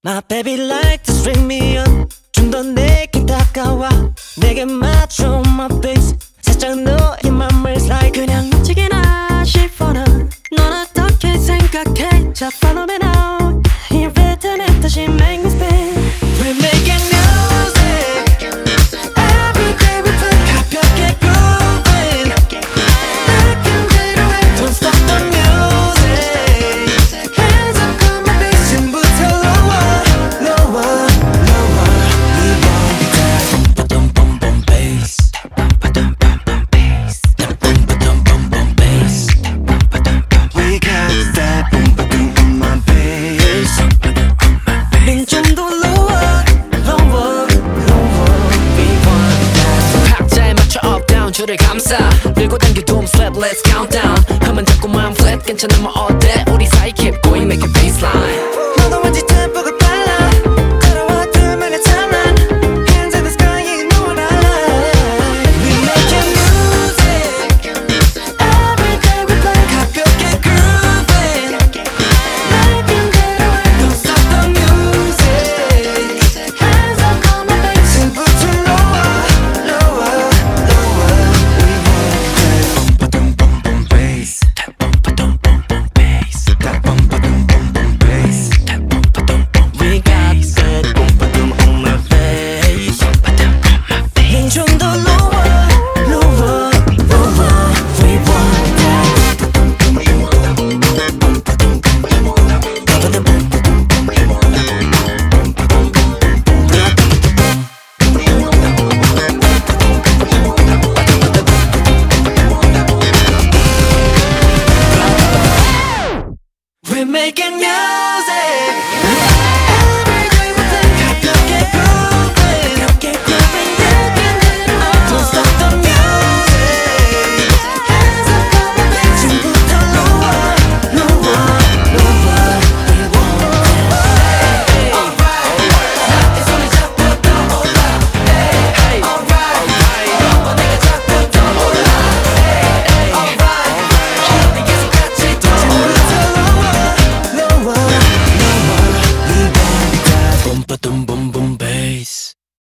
My baby like to string me up 좀 더 내게 다가와 내게 맞춰 my face 살짝 너의 맘을 slide 그냥 놓치기나 싶어 넌 어떻게 생각해 자 follow me now 이 리듬에 다시